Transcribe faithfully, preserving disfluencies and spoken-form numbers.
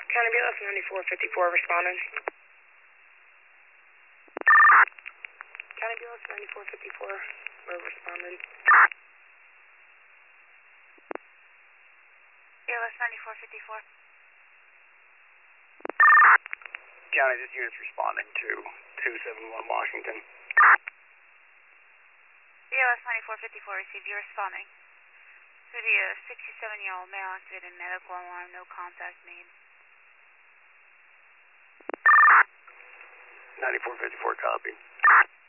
County B L S ninety-four fifty-four responding. County B L S ninety-four fifty-four, we're responding. B L S ninety-four fifty-four. County, this unit's responding to two seven one Washington. B L S ninety-four fifty-four received. You're responding. To be a sixty-seven-year-old male activated medical alarm, no contact made. ninety-four fifty-four, copy.